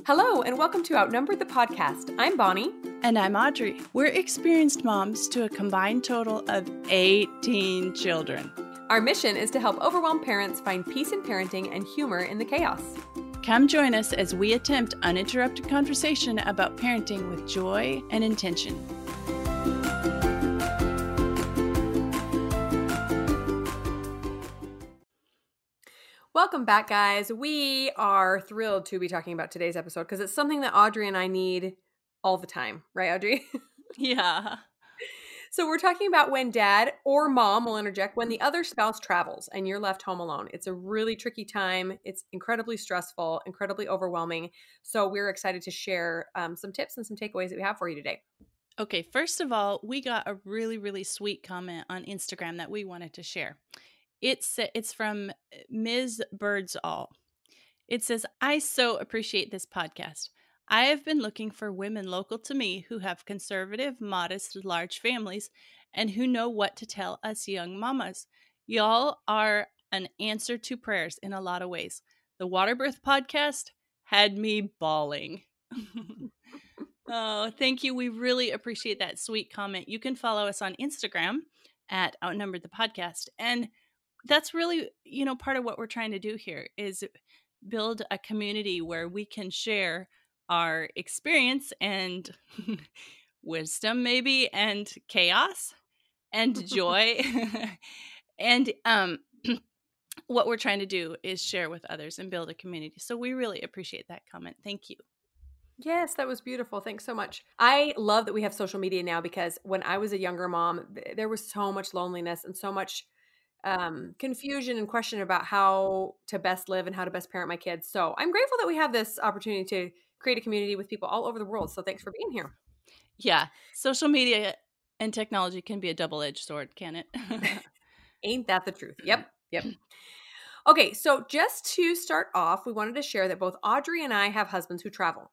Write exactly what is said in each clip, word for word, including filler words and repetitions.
Hello, and welcome to Outnumbered the Podcast. I'm Bonnie. And I'm Audrey. We're experienced moms to a combined total of eighteen children. Our mission is to help overwhelmed parents find peace in parenting and humor in the chaos. Come join us as we attempt uninterrupted conversation about parenting with joy and intention. Welcome back, guys. We are thrilled to be talking about today's episode because it's something that Audrey and I need all the time. Right, Audrey? Yeah. So we're talking about when dad or mom will interject when the other spouse travels and you're left home alone. It's a really tricky time. It's incredibly stressful, incredibly overwhelming. So we're excited to share um, some tips and some takeaways that we have for you today. Okay, first of all, we got a really, really sweet comment on Instagram that we wanted to share. It's it's from Miz Birdsall. It says, I so appreciate this podcast. I have been looking for women local to me who have conservative, modest, large families and who know what to tell us young mamas. Y'all are an answer to prayers in a lot of ways. The Water Birth podcast had me bawling. Oh, thank you. We really appreciate that sweet comment. You can follow us on Instagram at Outnumbered the Podcast. And that's really, you know, part of what we're trying to do here is build a community where we can share our experience and wisdom maybe and chaos and joy. and um, what we're trying to do is share with others and build a community. So we really appreciate that comment. Thank you. Yes, that was beautiful. Thanks so much. I love that we have social media now because when I was a younger mom, th- there was so much loneliness and so much um, confusion and question about how to best live and how to best parent my kids. So I'm grateful that we have this opportunity to create a community with people all over the world. So thanks for being here. Yeah. Social media and technology can be a double-edged sword, can it? Ain't that the truth? Yep. Yep. Okay, so just to start off, we wanted to share that both Audrey and I have husbands who travel.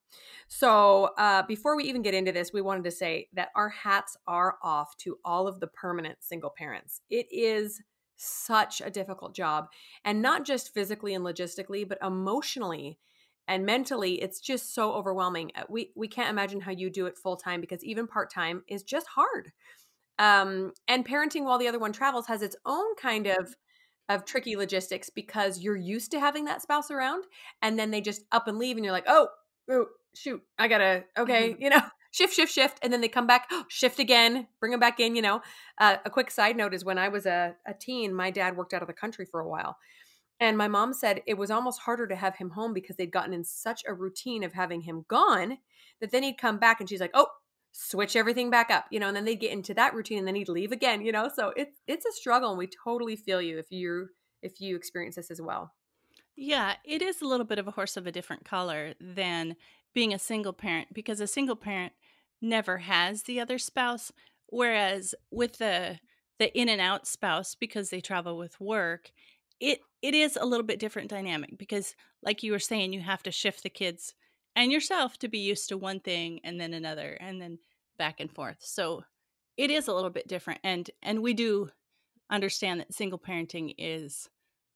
So uh, before we even get into this, we wanted to say that our hats are off to all of the permanent single parents. It is such a difficult job, and not just physically and logistically, but emotionally and mentally. It's just so overwhelming. We we can't imagine how you do it full time because even part time is just hard. Um, and parenting while the other one travels has its own kind of of tricky logistics because you're used to having that spouse around, and then they just up and leave, and you're like, oh, oh shoot, I gotta okay, Mm-hmm. you know. Shift, shift, shift. And then they come back, oh, shift again, bring them back in, you know. Uh, a quick side note is when I was a, a teen, my dad worked out of the country for a while. And my mom said it was almost harder to have him home because they'd gotten in such a routine of having him gone that then he'd come back and she's like, oh, switch everything back up, you know, and then they'd get into that routine and then he'd leave again, you know. So it's it's a struggle, and we totally feel you if you if you experience this as well. Yeah, it is a little bit of a horse of a different color than being a single parent because a single parent never has the other spouse, whereas with the the in and out spouse, because they travel with work, it it is a little bit different dynamic because like you were saying, you have to shift the kids and yourself to be used to one thing and then another and then back and forth. So it is a little bit different, and and we do understand that single parenting is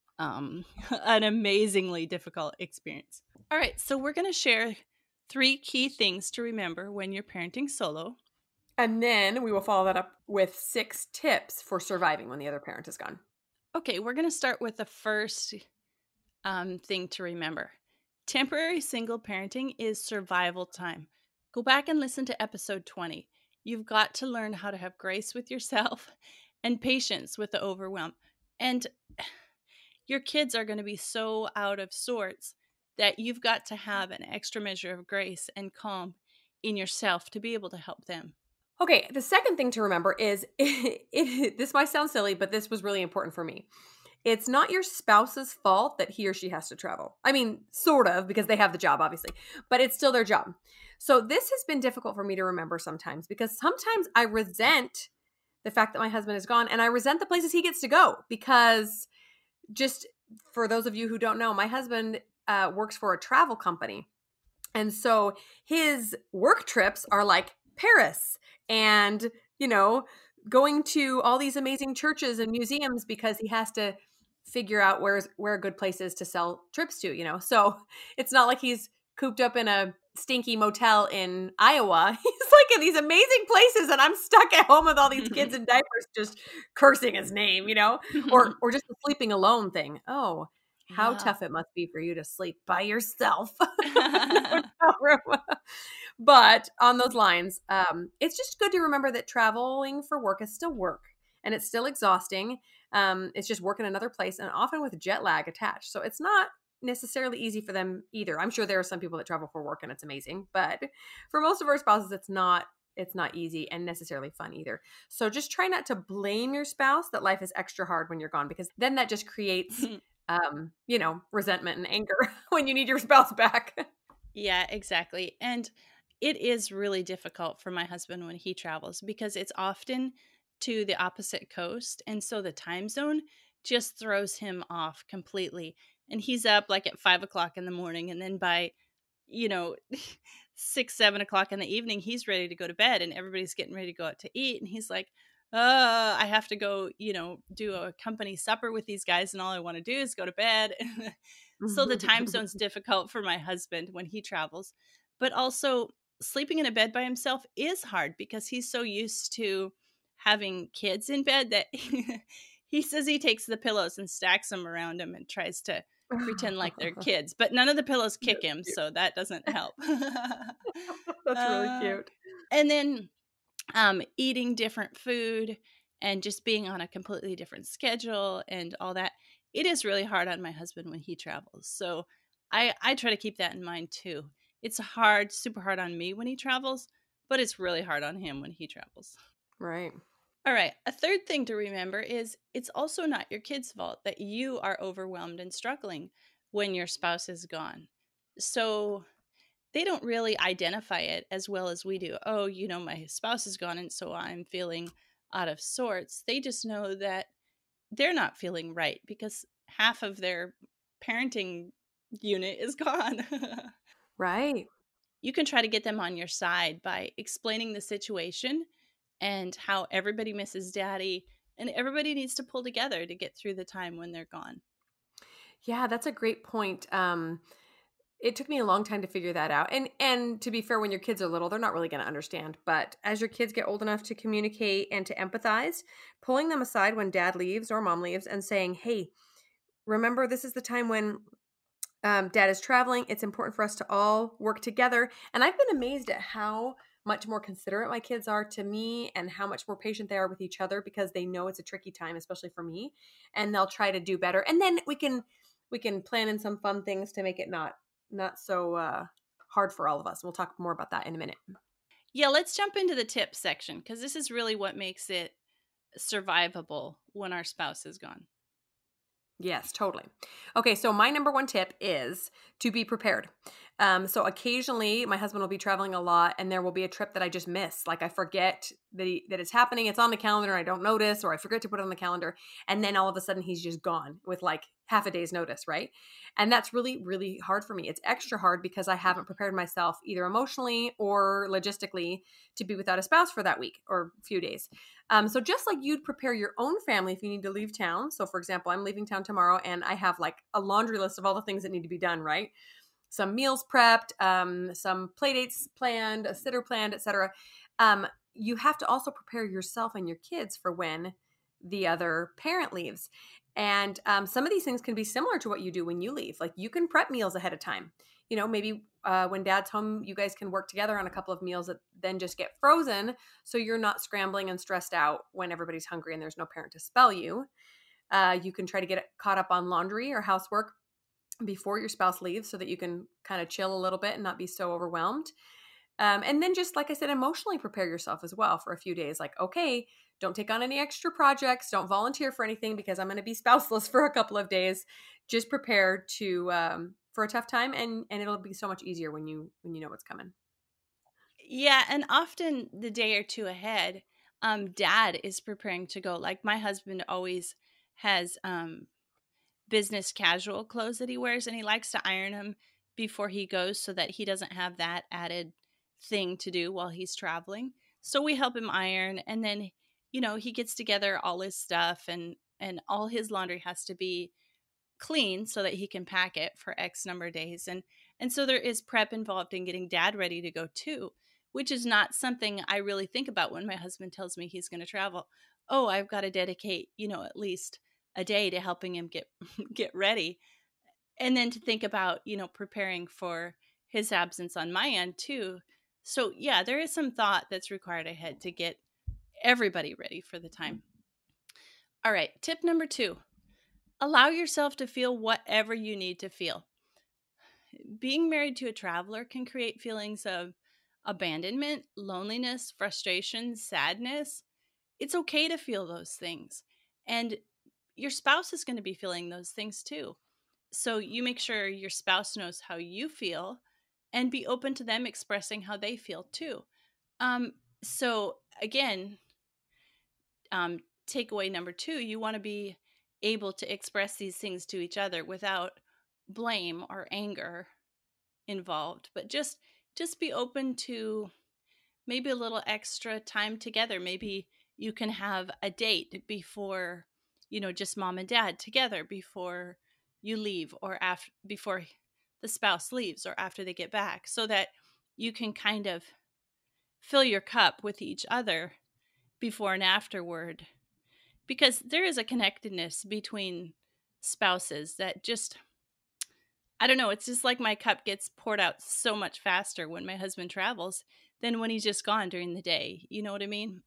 um, an amazingly difficult experience. All right, so we're going to share three key things to remember when you're parenting solo. And then we will follow that up with six tips for surviving when the other parent is gone. Okay, we're going to start with the first um, thing to remember. Temporary single parenting is survival time. Go back and listen to episode twenty. You've got to learn how to have grace with yourself and patience with the overwhelm. And your kids are going to be so out of sorts that you've got to have an extra measure of grace and calm in yourself to be able to help them. Okay, the second thing to remember is, it, it, this might sound silly, but this was really important for me. It's not your spouse's fault that he or she has to travel. I mean, sort of, because they have the job, obviously, but it's still their job. So this has been difficult for me to remember sometimes because sometimes I resent the fact that my husband is gone, and I resent the places he gets to go because just for those of you who don't know, my husband uh, works for a travel company. And so his work trips are like Paris and, you know, going to all these amazing churches and museums because he has to figure out where's where a good place is to sell trips to, you know. So it's not like he's cooped up in a stinky motel in Iowa. He's like in these amazing places, and I'm stuck at home with all these kids in diapers just cursing his name, you know? Or or just the sleeping alone thing. Oh, how Yeah. tough it must be for you to sleep by yourself in a hotel room. But on those lines, um, it's just good to remember that traveling for work is still work and it's still exhausting. Um, it's just work in another place and often with jet lag attached. So it's not necessarily easy for them either. I'm sure there are some people that travel for work and it's amazing, but for most of our spouses, it's not it's not easy and necessarily fun either. So just try not to blame your spouse that life is extra hard when you're gone, because then that just creates um, you know, resentment and anger when you need your spouse back. Yeah, exactly. And it is really difficult for my husband when he travels because it's often to the opposite coast. And so the time zone just throws him off completely. And he's up like at five o'clock in the morning. And then by, you know, six, seven o'clock in the evening, he's ready to go to bed and everybody's getting ready to go out to eat. And he's like, uh, I have to go, you know, do a company supper with these guys. And all I want to do is go to bed. So the time zone's difficult for my husband when he travels. But also, sleeping in a bed by himself is hard because he's so used to having kids in bed that he says he takes the pillows and stacks them around him and tries to pretend like they're kids. But none of the pillows kick That's him, cute. so that doesn't help. That's really uh, cute. and then um, eating different food and just being on a completely different schedule and all that. It is really hard on my husband when he travels. So I, I try to keep that in mind too. It's hard, super hard on me when he travels, but it's really hard on him when he travels. Right. All right. A third thing to remember is it's also not your kid's fault that you are overwhelmed and struggling when your spouse is gone. So they don't really identify it as well as we do. Oh, you know, my spouse is gone and so I'm feeling out of sorts. They just know that they're not feeling right because half of their parenting unit is gone. Right. You can try to get them on your side by explaining the situation and how everybody misses daddy and everybody needs to pull together to get through the time when they're gone. Yeah, that's a great point. Um, it took me a long time to figure that out. And and to be fair, when your kids are little, they're not really going to understand. But as your kids get old enough to communicate and to empathize, pulling them aside when dad leaves or mom leaves and saying, "Hey, remember this is the time when um, dad is traveling. It's important for us to all work together." And I've been amazed at how much more considerate my kids are to me and how much more patient they are with each other because they know it's a tricky time, especially for me, and they'll try to do better. And then we can we can plan in some fun things to make it not not so uh, hard for all of us. We'll talk more about that in a minute. Yeah, let's jump into the tips section because this is really what makes it survivable when our spouse is gone. Yes, totally. Okay, so my number one tip is to be prepared. Um, so occasionally my husband will be traveling a lot and there will be a trip that I just miss. Like I forget that, he, that it's happening. It's on the calendar and I don't notice, or I forget to put it on the calendar. And then all of a sudden he's just gone with like half a day's notice, right? And that's really, really hard for me. It's extra hard because I haven't prepared myself either emotionally or logistically to be without a spouse for that week or few days. Um, so just like you'd prepare your own family if you need to leave town. So for example, I'm leaving town tomorrow and I have like a laundry list of all the things that need to be done, right? Some meals prepped, um, some play dates planned, a sitter planned, et cetera. Um, you have to also prepare yourself and your kids for when the other parent leaves. And um, some of these things can be similar to what you do when you leave. Like you can prep meals ahead of time. You know, maybe uh, when dad's home, you guys can work together on a couple of meals that then just get frozen. So you're not scrambling and stressed out when everybody's hungry and there's no parent to spell you. Uh, you can try to get caught up on laundry or housework before your spouse leaves so that you can kind of chill a little bit and not be so overwhelmed. Um, and then just like I said, emotionally prepare yourself as well for a few days. Like, okay, don't take on any extra projects. Don't volunteer for anything because I'm going to be spouseless for a couple of days. Just prepare to um, for a tough time, and and it'll be so much easier when you when you know what's coming. Yeah, and often the day or two ahead, um, dad is preparing to go. Like my husband always has um, business casual clothes that he wears, and he likes to iron them before he goes so that he doesn't have that added thing to do while he's traveling. So we help him iron, and then you know he gets together all his stuff, and and all his laundry has to be clean so that he can pack it for X number of days. And And so there is prep involved in getting dad ready to go too, which is not something I really think about when my husband tells me he's going to travel. Oh, I've got to dedicate, you know, at least a day to helping him get get ready. And then to think about, you know, preparing for his absence on my end too. So, yeah, there is some thought that's required ahead to get everybody ready for the time. All right, tip number two, allow yourself to feel whatever you need to feel. Being married to a traveler can create feelings of abandonment, loneliness, frustration, sadness. It's okay to feel those things. And your spouse is going to be feeling those things too. So you make sure your spouse knows how you feel and be open to them expressing how they feel too. Um, so again, um, takeaway number two, you want to be able to express these things to each other without blame or anger involved, but just just be open to maybe a little extra time together. Maybe you can have a date before, you know, just mom and dad together before you leave, or after before the spouse leaves, or after they get back, so that you can kind of fill your cup with each other before and afterward, because there is a connectedness between spouses that just, I don't know, it's just like my cup gets poured out so much faster when my husband travels than when he's just gone during the day. You know what I mean?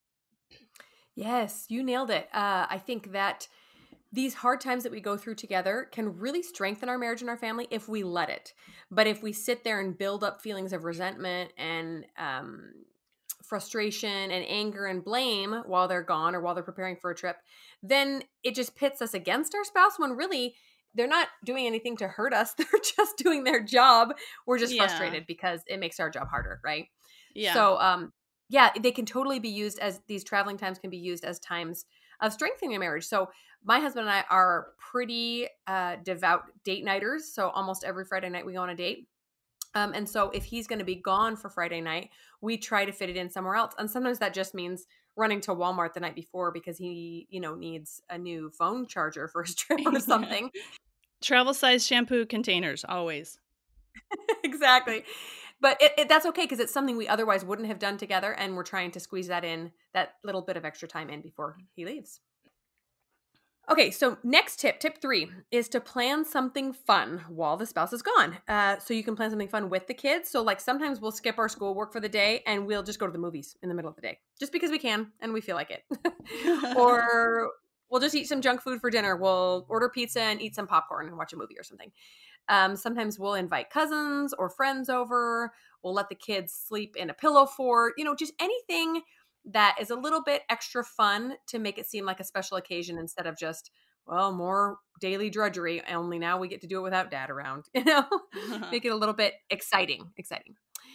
Yes, you nailed it. Uh, I think that these hard times that we go through together can really strengthen our marriage and our family if we let it. But if we sit there and build up feelings of resentment and um, frustration and anger and blame while they're gone or while they're preparing for a trip, then it just pits us against our spouse when really they're not doing anything to hurt us. They're just doing their job. We're just Yeah. frustrated because it makes our job harder, right? Yeah. So, um, yeah, they can totally be used as these traveling times can be used as times of strengthening a marriage. So my husband and I are pretty uh, devout date nighters. So almost every Friday night we go on a date. Um, and so if he's going to be gone for Friday night, we try to fit it in somewhere else. And sometimes that just means running to Walmart the night before because he, you know, needs a new phone charger for his trip or something. Travel size shampoo containers, always. Exactly. But it, it, that's okay because it's something we otherwise wouldn't have done together. And we're trying to squeeze that in, that little bit of extra time in before he leaves. Okay, so next tip, tip three, is to plan something fun while the spouse is gone. Uh, so you can plan something fun with the kids. So like sometimes we'll skip our schoolwork for the day and we'll just go to the movies in the middle of the day just because we can and we feel like it. Or we'll just eat some junk food for dinner. We'll order pizza and eat some popcorn and watch a movie or something. Um, sometimes we'll invite cousins or friends over. We'll let the kids sleep in a pillow fort, you know, just anything that is a little bit extra fun to make it seem like a special occasion instead of just, well, more daily drudgery. Only now we get to do it without dad around, you know, make it a little bit exciting, exciting.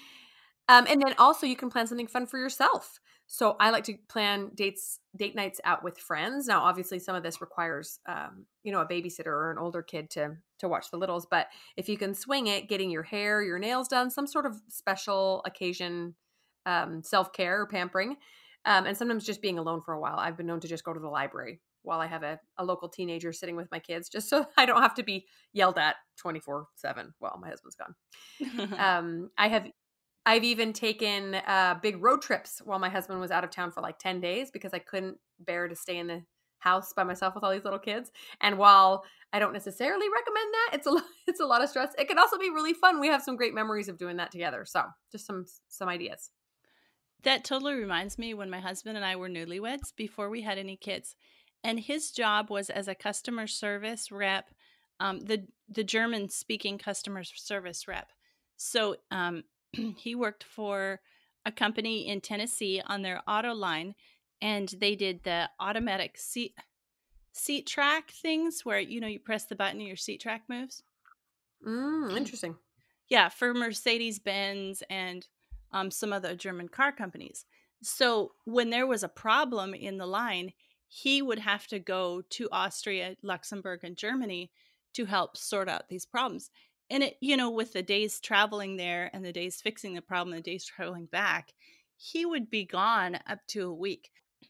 Um, and then also you can plan something fun for yourself. So I like to plan dates, date nights out with friends. Now, obviously some of this requires, um, you know, a babysitter or an older kid to, to watch the littles, but if you can swing it, getting your hair, your nails done, some sort of special occasion, um, self-care or pampering. Um, and sometimes just being alone for a while. I've been known to just go to the library while I have a, a local teenager sitting with my kids, just so I don't have to be yelled at twenty-four seven while my husband's gone. um, I have, I've even taken uh, big road trips while my husband was out of town for like ten days because I couldn't bear to stay in the house by myself with all these little kids. And while I don't necessarily recommend that, it's a lot, it's a lot of stress. It can also be really fun. We have some great memories of doing that together. So just some, some ideas. That totally reminds me when my husband and I were newlyweds before we had any kids. And his job was as a customer service rep, um, the, the German speaking customer service rep. So um, he worked for a company in Tennessee on their auto line, and they did the automatic seat seat track things where, you know, you press the button and your seat track moves. Mm, interesting. Yeah, for Mercedes-Benz and um, some other German car companies. So when there was a problem in the line, he would have to go to Austria, Luxembourg, and Germany to help sort out these problems. And it, you know, with the days traveling there and the days fixing the problem, and the days traveling back, he would be gone up to a week.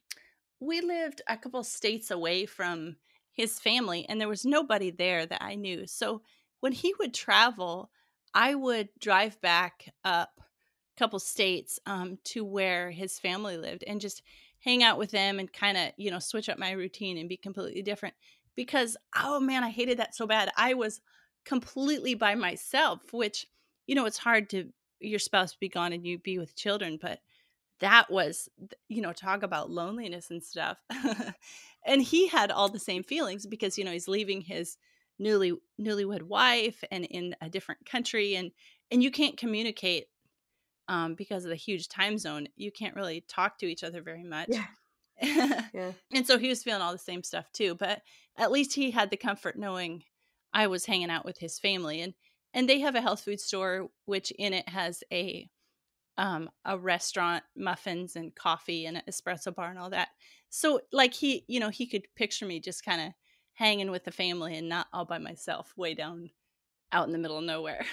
We lived a couple states away from his family, and there was nobody there that I knew. So when he would travel, I would drive back up a couple states um, to where his family lived and just hang out with them and kind of, you know, switch up my routine and be completely different. Because, oh man, I hated that so bad. I was completely by myself, which, you know, it's hard to your spouse be gone and you be with children, but that was, you know, talk about loneliness and stuff. And he had all the same feelings because, you know, he's leaving his newly newlywed wife and in a different country, and and you can't communicate um because of the huge time zone. You can't really talk to each other very much. Yeah. Yeah. And so he was feeling all the same stuff too, but at least he had the comfort knowing I was hanging out with his family, and and they have a health food store which in it has a um a restaurant, muffins and coffee and an espresso bar and all that. So like he, you know, he could picture me just kind of hanging with the family and not all by myself way down out in the middle of nowhere.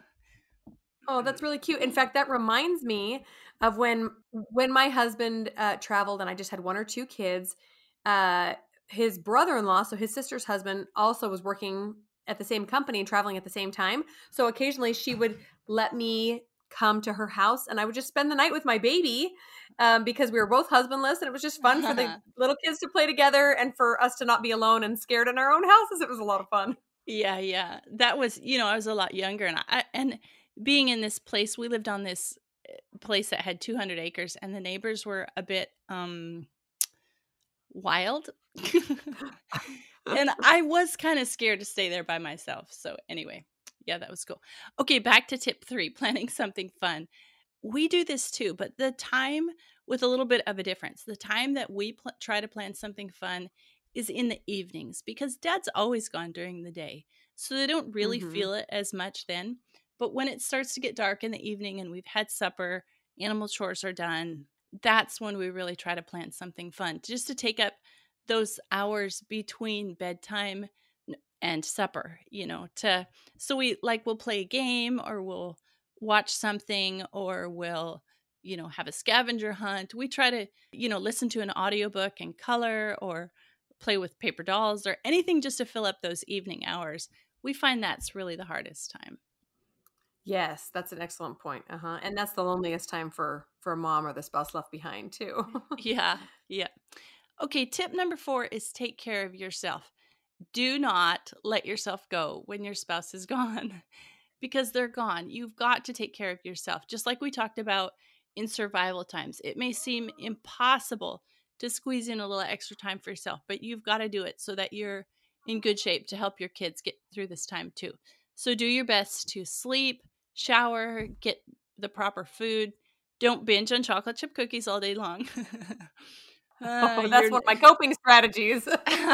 Oh, that's really cute. In fact, that reminds me of when when my husband uh, traveled and I just had one or two kids. Uh, his brother-in-law, so his sister's husband, also was working at the same company and traveling at the same time. So occasionally she would let me come to her house and I would just spend the night with my baby um, because we were both husbandless, and it was just fun for the little kids to play together and for us to not be alone and scared in our own houses. It was a lot of fun. Yeah, yeah. That was, you know, I was a lot younger, and I and being in this place, we lived on this uh, place that had two hundred acres, and the neighbors were a bit um wild. And I was kind of scared to stay there by myself. So anyway, yeah, that was cool. Okay, back to tip three, planning something fun. We do this too, but the time with a little bit of a difference. The time that we pl- try to plan something fun is in the evenings because dad's always gone during the day. So they don't really Mm-hmm. feel it as much then. But when it starts to get dark in the evening and we've had supper, animal chores are done, that's when we really try to plan something fun just to take up those hours between bedtime and supper, you know, to so we like we'll play a game or we'll watch something or we'll, you know, have a scavenger hunt. We try to, you know, listen to an audiobook and color or play with paper dolls or anything just to fill up those evening hours. We find that's really the hardest time. Yes, that's an excellent point. Uh-huh. And that's the loneliest time for for a mom or the spouse left behind too. Yeah. Yeah. Okay, tip number four is take care of yourself. Do not let yourself go when your spouse is gone because they're gone. You've got to take care of yourself. Just like we talked about in survival times, it may seem impossible to squeeze in a little extra time for yourself, but you've got to do it so that you're in good shape to help your kids get through this time too. So do your best to sleep, shower, get the proper food. Don't binge on chocolate chip cookies all day long. uh, Oh, that's you're one of my coping strategies.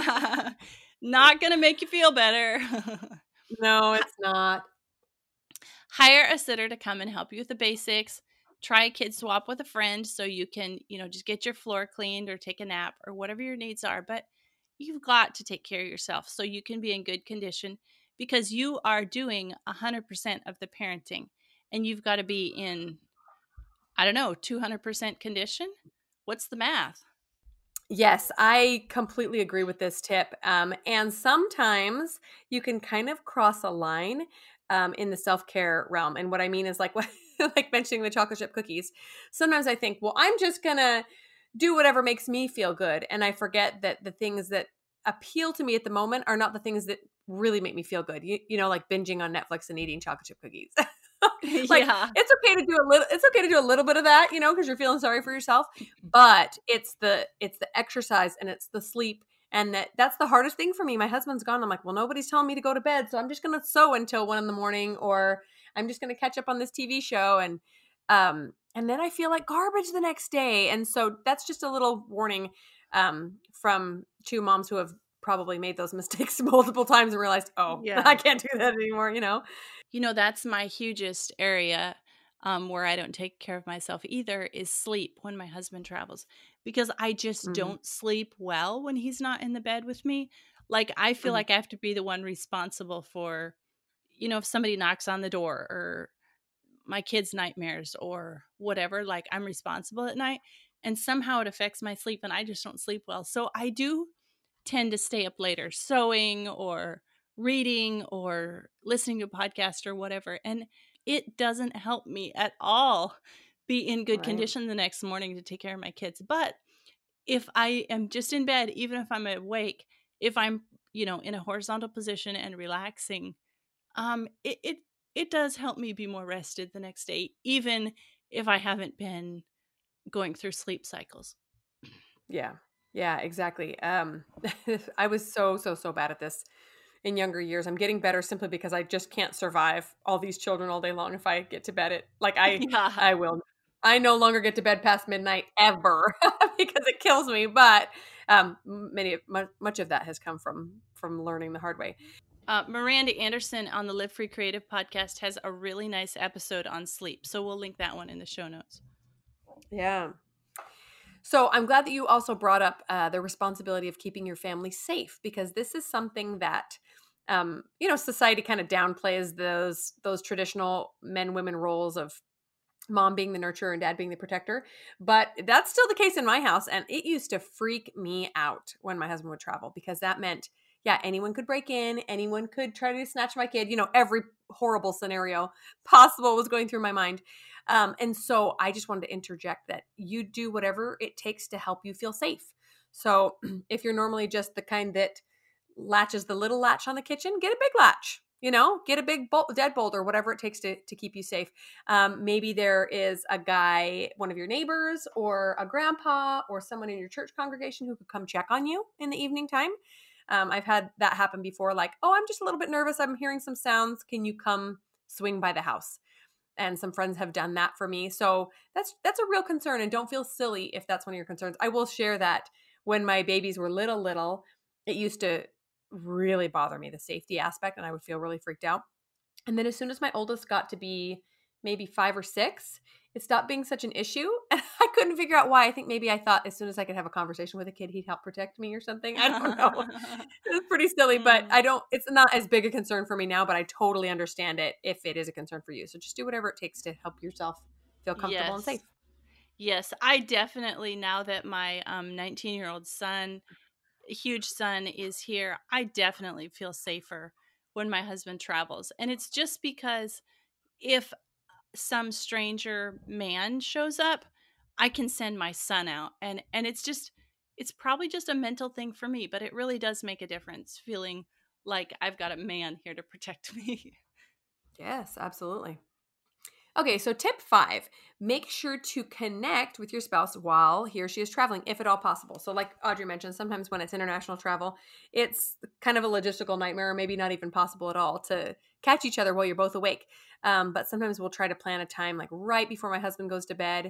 not going to make you feel better. No, it's not. Hire a sitter to come and help you with the basics. Try a kid swap with a friend so you can, you know, just get your floor cleaned or take a nap or whatever your needs are. But you've got to take care of yourself so you can be in good condition because you are doing one hundred percent of the parenting and you've got to be in, I don't know, two hundred percent condition. What's the math? Yes, I completely agree with this tip. Um, and sometimes you can kind of cross a line um, in the self-care realm. And what I mean is like what like mentioning the chocolate chip cookies. Sometimes I think, well, I'm just gonna do whatever makes me feel good. And I forget that the things that appeal to me at the moment are not the things that really make me feel good. You, you know, like binging on Netflix and eating chocolate chip cookies. Like Yeah. it's okay to do a little it's okay to do a little bit of that, you know, because you're feeling sorry for yourself, but it's the it's the exercise and it's the sleep, and that that's the hardest thing for me. My husband's gone. I'm like, well, nobody's telling me to go to bed, so I'm just gonna sew until one in the morning, or I'm just gonna catch up on this T V show, and um and then I feel like garbage the next day. And so that's just a little warning um from two moms who have probably made those mistakes multiple times and realized, oh, Yeah. I can't do that anymore, you know. You know, that's my hugest area um, where I don't take care of myself either is sleep when my husband travels because I just Mhm. don't sleep well when he's not in the bed with me. Like, I feel Mhm. like I have to be the one responsible for, you know, if somebody knocks on the door or my kids' nightmares or whatever, like, I'm responsible at night. And somehow it affects my sleep and I just don't sleep well. So I do tend to stay up later sewing or reading or listening to a podcast or whatever. And it doesn't help me at all be in good Right. condition the next morning to take care of my kids. But if I am just in bed, even if I'm awake, if I'm, you know, in a horizontal position and relaxing, um, it, it, it does help me be more rested the next day, even if I haven't been going through sleep cycles. Yeah. Yeah, exactly. Um, I was so, so, so bad at this in younger years. I'm getting better simply because I just can't survive all these children all day long if I get to bed at like I Yeah. I will. I no longer get to bed past midnight ever because it kills me. But um, many much, much of that has come from from learning the hard way. Uh, Miranda Anderson on the Live Free Creative podcast has a really nice episode on sleep. So we'll link that one in the show notes. Yeah. So I'm glad that you also brought up uh, the responsibility of keeping your family safe, because this is something that, um, you know, society kind of downplays those those traditional men women roles of mom being the nurturer and dad being the protector. But that's still the case in my house, and it used to freak me out when my husband would travel, because that meant, yeah, anyone could break in, anyone could try to snatch my kid. You know, every horrible scenario possible was going through my mind. Um, and so I just wanted to interject that you do whatever it takes to help you feel safe. So if you're normally just the kind that latches the little latch on the kitchen, get a big latch. You know, get a big bol- deadbolt or whatever it takes to to keep you safe. Um, maybe there is a guy, one of your neighbors, or a grandpa, or someone in your church congregation who could come check on you in the evening time. Um, I've had that happen before. Like, oh, I'm just a little bit nervous. I'm hearing some sounds. Can you come swing by the house? And some friends have done that for me. So that's that's a real concern, and don't feel silly if that's one of your concerns. I will share that when my babies were little little, it used to really bother me, the safety aspect, and I would feel really freaked out. And then as soon as my oldest got to be maybe five or six, it stopped being such an issue. And I couldn't figure out why. I think maybe I thought as soon as I could have a conversation with a kid, he'd help protect me or something. I don't know. It was pretty silly, but Mm, I don't, it's not as big a concern for me now, but I totally understand it if it is a concern for you. So just do whatever it takes to help yourself feel comfortable and safe. yes. Yes. I definitely, now that my um, nineteen year old son, huge son, is here, I definitely feel safer when my husband travels. And it's just because if some stranger man shows up, I can send my son out. And and it's just it's probably just a mental thing for me, but it really does make a difference feeling like I've got a man here to protect me. Yes, absolutely. Okay, so tip five, make sure to connect with your spouse while he or she is traveling, if at all possible. So, like Audrey mentioned, sometimes when it's international travel, it's kind of a logistical nightmare, or maybe not even possible at all to catch each other while you're both awake. Um, but sometimes we'll try to plan a time like right before my husband goes to bed,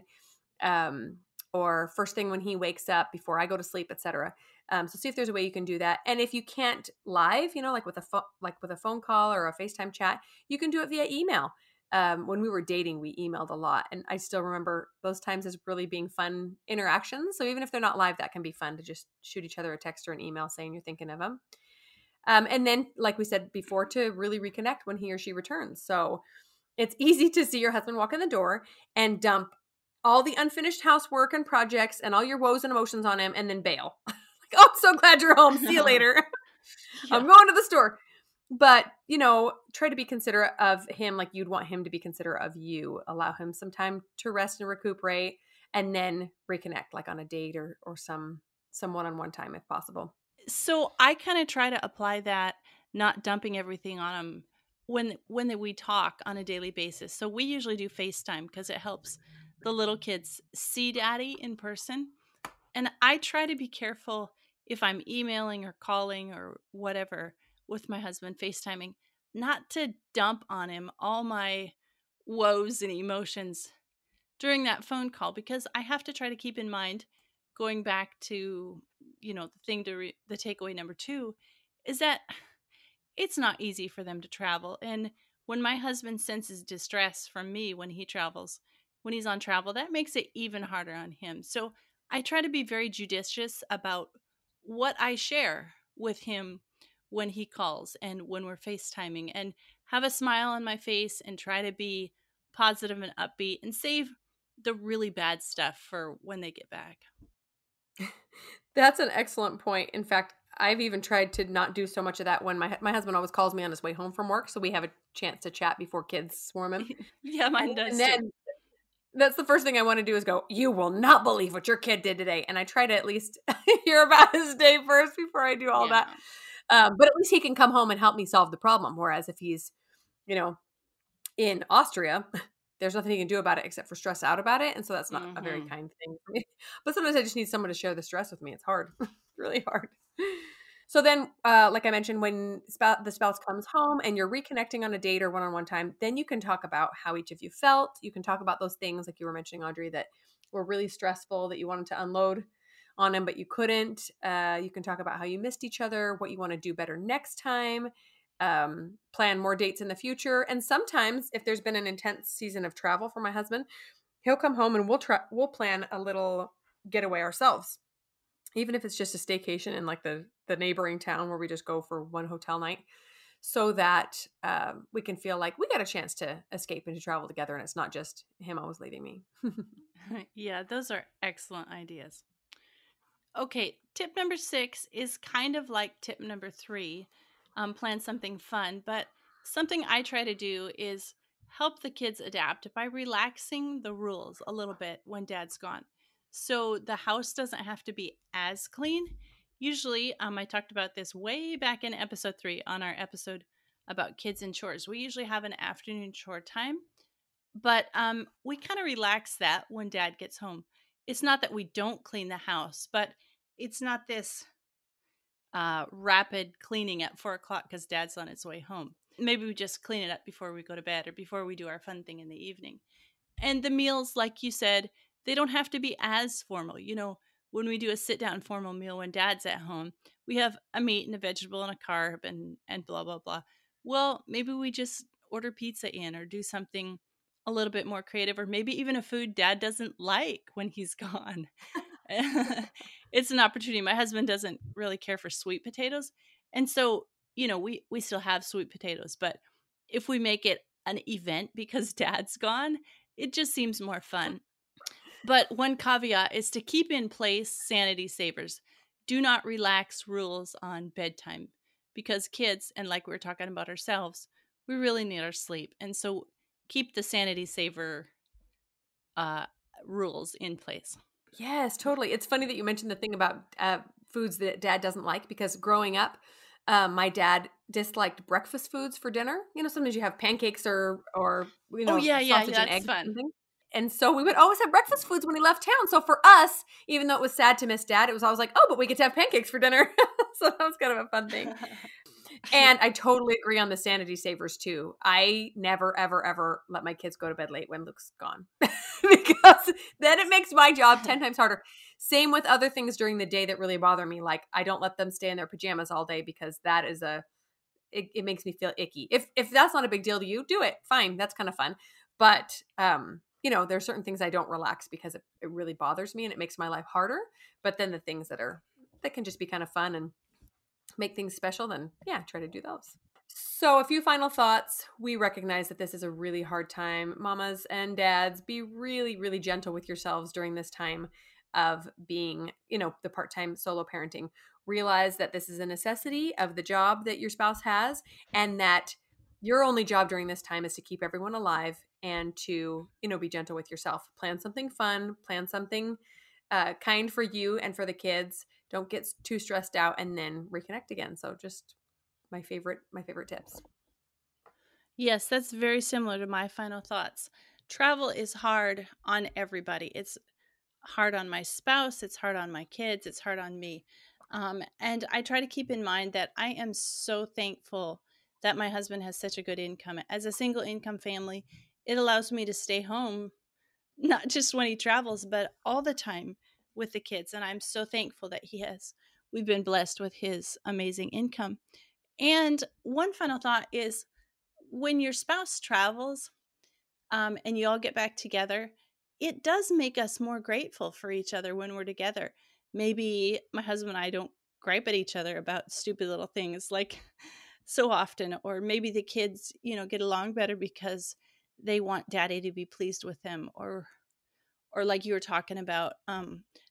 um, or first thing when he wakes up, before I go to sleep, et cetera. Um, so see if there's a way you can do that. And if you can't live, you know, like with a phone, like with a phone call or a FaceTime chat, you can do it via email. Um, when we were dating, we emailed a lot, and I still remember those times as really being fun interactions. So even if they're not live, that can be fun to just shoot each other a text or an email saying you're thinking of them. Um, and then, like we said before, to really reconnect when he or she returns. So it's easy to see your husband walk in the door and dump all the unfinished housework and projects and all your woes and emotions on him, and then bail. Like, oh, I'm so glad you're home. See you later. Yeah. I'm going to the store. But, you know, try to be considerate of him like you'd want him to be considerate of you. Allow him some time to rest and recuperate, and then reconnect, like on a date or or some some one-on-one time if possible. So I kind of try to apply that, not dumping everything on him when when we talk on a daily basis. So we usually do FaceTime because it helps the little kids see daddy in person. And I try to be careful if I'm emailing or calling or whatever with my husband, FaceTiming, not to dump on him all my woes and emotions during that phone call, because I have to try to keep in mind, going back to, you know, the thing to re- the takeaway number two is that it's not easy for them to travel. And when my husband senses distress from me when he travels, when he's on travel, that makes it even harder on him. So I try to be very judicious about what I share with him when he calls and when we're FaceTiming, and have a smile on my face and try to be positive and upbeat and save the really bad stuff for when they get back. That's an excellent point. In fact, I've even tried to not do so much of that when my my husband always calls me on his way home from work, so we have a chance to chat before kids swarm him. Yeah, And mine even does too. then, that's the first thing I want to do is go, "You will not believe what your kid did today." And I try to at least hear about his day first before I do all that. Yeah. Um, but at least he can come home and help me solve the problem. Whereas if he's, you know, in Austria, there's nothing he can do about it except for stress out about it. And so that's not a very Mhm. kind thing for me. But sometimes I just need someone to share the stress with me. It's hard, really hard. So then, uh, like I mentioned, when spou- the spouse comes home and you're reconnecting on a date or one-on-one time, then you can talk about how each of you felt. You can talk about those things like you were mentioning, Audrey, that were really stressful that you wanted to unload on him, but you couldn't. Uh, you can talk about how you missed each other, what you want to do better next time, um, plan more dates in the future. And sometimes, if there's been an intense season of travel for my husband, he'll come home and we'll try we'll plan a little getaway ourselves, even if it's just a staycation in like the the neighboring town where we just go for one hotel night, so that um, we can feel like we got a chance to escape and to travel together, and it's not just him always leaving me. Yeah, those are excellent ideas. Okay, tip number six is kind of like tip number three. Um, plan something fun, but something I try to do is help the kids adapt by relaxing the rules a little bit when dad's gone. So the house doesn't have to be as clean. Usually, um, I talked about this way back in episode three on our episode about kids and chores. We usually have an afternoon chore time, but um, we kind of relax that when dad gets home. It's not that we don't clean the house, but it's not this uh, rapid cleaning at four o'clock because dad's on his way home. Maybe we just clean it up before we go to bed or before we do our fun thing in the evening. And the meals, like you said, they don't have to be as formal. You know, when we do a sit down formal meal when dad's at home, we have a meat and a vegetable and a carb and, and blah, blah, blah. Well, maybe we just order pizza in or do something a little bit more creative, or maybe even a food dad doesn't like when he's gone. It's an opportunity. My husband doesn't really care for sweet potatoes. And so, you know, we, we still have sweet potatoes, but if we make it an event because dad's gone, it just seems more fun. But one caveat is to keep in place sanity savers. Do not relax rules on bedtime because kids, and like we were talking about ourselves, we really need our sleep. And so keep the sanity saver uh, rules in place. Yes, totally. It's funny that you mentioned the thing about uh, foods that dad doesn't like, because growing up, um, my dad disliked breakfast foods for dinner. You know, sometimes you have pancakes or or you Oh, know yeah, yeah, sausage yeah, and that's eggs or fun. something. And so we would always have breakfast foods when he left town. So for us, even though it was sad to miss dad, it was always like, oh, but we get to have pancakes for dinner. So that was kind of a fun thing. And I totally agree on the sanity savers too. I never, ever, ever let my kids go to bed late when Luke's gone because then it makes my job ten times harder. Same with other things during the day that really bother me. Like I don't let them stay in their pajamas all day because that is a, it, it makes me feel icky. If, if that's not a big deal to you, do it. Fine. That's kind of fun. But, um, you know, there are certain things I don't relax because it, it really bothers me and it makes my life harder. But then the things that are, that can just be kind of fun and make things special, then yeah, try to do those. So, a few final thoughts. We recognize that this is a really hard time. Mamas and dads, be really, really gentle with yourselves during this time of being, you know, the part time solo parenting. Realize that this is a necessity of the job that your spouse has, and that your only job during this time is to keep everyone alive and to, you know, be gentle with yourself. Plan something fun, plan something uh, kind for you and for the kids. Don't get too stressed out, and then reconnect again. So, just my favorite my favorite tips. Yes, that's very similar to my final thoughts. Travel is hard on everybody. It's hard on my spouse, it's hard on my kids, it's hard on me. Um, and I try to keep in mind that I am so thankful that my husband has such a good income. As a single income family, it allows me to stay home, not just when he travels, but all the time with the kids. And I'm so thankful that he has, we've been blessed with his amazing income. And one final thought is when your spouse travels, um, and you all get back together, it does make us more grateful for each other when we're together. Maybe my husband and I don't gripe at each other about stupid little things like so often, or maybe the kids, you know, get along better because they want daddy to be pleased with them, or or like you were talking about, um,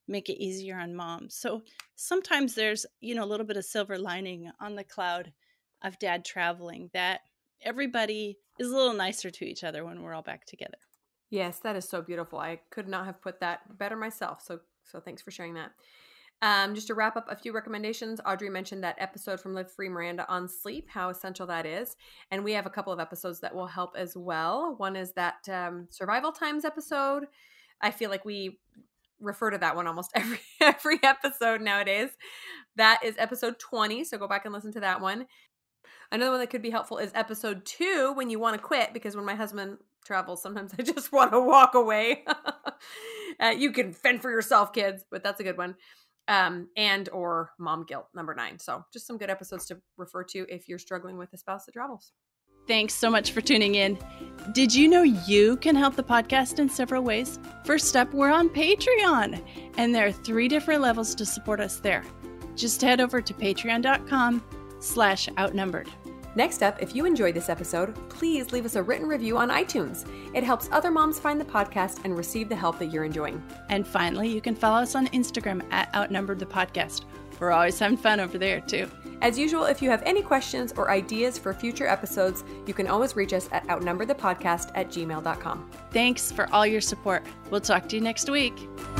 make it easier on mom. So sometimes there's, you know, a little bit of silver lining on the cloud of dad traveling, that everybody is a little nicer to each other when we're all back together. Yes, that is so beautiful. I could not have put that better myself. So, so thanks for sharing that. Um, just to wrap up a few recommendations, Audrey mentioned that episode from Live Free Miranda on sleep, how essential that is. And we have a couple of episodes that will help as well. One is that um, Survival Times episode. I feel like we refer to that one almost every every episode nowadays. That is episode twenty, so go back and listen to that one. Another one that could be helpful is episode two, when you want to quit, because when my husband travels, sometimes I just want to walk away. uh, you can fend for yourself, kids, but that's a good one. Um, and or mom guilt, number nine. So just some good episodes to refer to if you're struggling with a spouse that travels. Thanks so much for tuning in. Did you know you can help the podcast in several ways? First up, we're on Patreon, and there are three different levels to support us there. Just head over to patreon.com slash outnumbered. Next up, if you enjoyed this episode, please leave us a written review on iTunes. It helps other moms find the podcast and receive the help that you're enjoying. And finally, you can follow us on Instagram at Outnumbered the Podcast. We're always having fun over there, too. As usual, if you have any questions or ideas for future episodes, you can always reach us at outnumberthepodcast at gmail dot com. Thanks for all your support. We'll talk to you next week.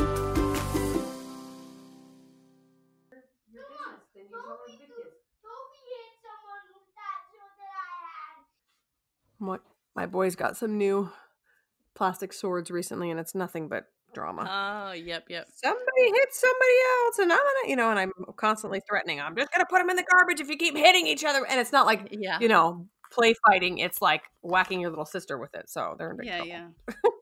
What? My boy's got some new plastic swords recently, and it's nothing but drama. Oh, yep, yep. Somebody hit somebody else, and I'm gonna, you know, and I'm constantly threatening. I'm just gonna put them in the garbage if you keep hitting each other. And it's not like, yeah, you know, play fighting. It's like whacking your little sister with it. So they're in big yeah, trouble. yeah.